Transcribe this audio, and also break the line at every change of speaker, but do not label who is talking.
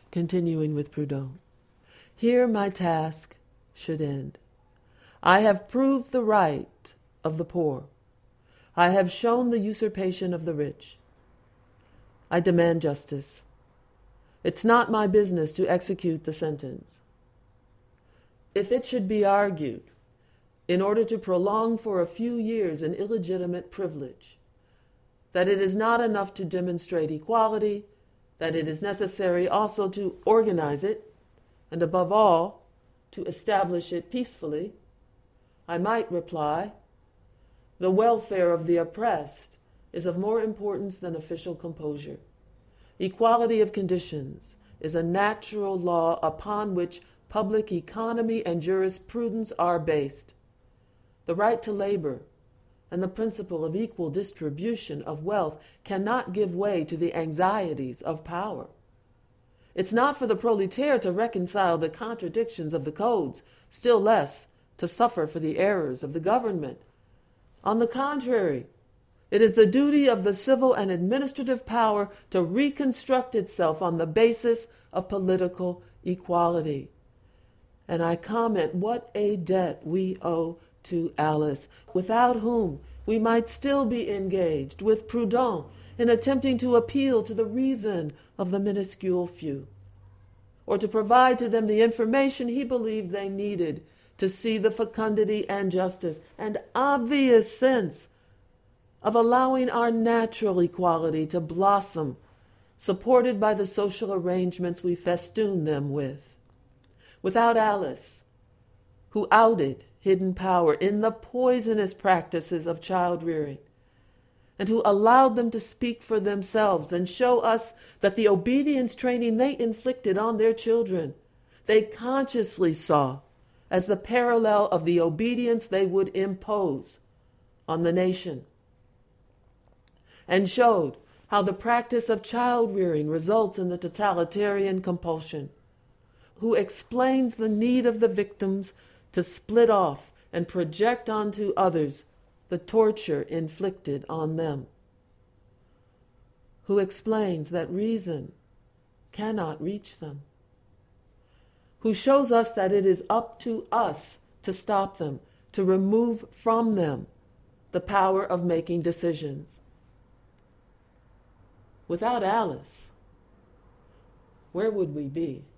Continuing with Proudhon. Here my task should end. I have proved the right of the poor. I have shown the usurpation of the rich. I demand justice. It's not my business to execute the sentence. If it should be argued, in order to prolong for a few years an illegitimate privilege, that it is not enough to demonstrate equality, that it is necessary also to organize it, and above all, to establish it peacefully, I might reply, the welfare of the oppressed is of more importance than official composure. Equality of conditions is a natural law upon which public economy and jurisprudence are based. The right to labor and the principle of equal distribution of wealth cannot give way to the anxieties of power. It's not for the proletaire to reconcile the contradictions of the codes, still less to suffer for the errors of the government. On the contrary, it is the duty of the civil and administrative power to reconstruct itself on the basis of political equality. And I comment what a debt we owe to Alice, without whom we might still be engaged with Proudhon in attempting to appeal to the reason of the minuscule few, or to provide to them the information he believed they needed to see the fecundity and justice and obvious sense of allowing our natural equality to blossom, supported by the social arrangements we festoon them with. Without Alice, who outed hidden power in the poisonous practices of child rearing, and who allowed them to speak for themselves and show us that the obedience training they inflicted on their children, they consciously saw as the parallel of the obedience they would impose on the nation, and showed how the practice of child rearing results in the totalitarian compulsion, who explains the need of the victims to split off and project onto others the torture inflicted on them, who explains that reason cannot reach them, who shows us that it is up to us to stop them, to remove from them the power of making decisions. Without Alice, where would we be?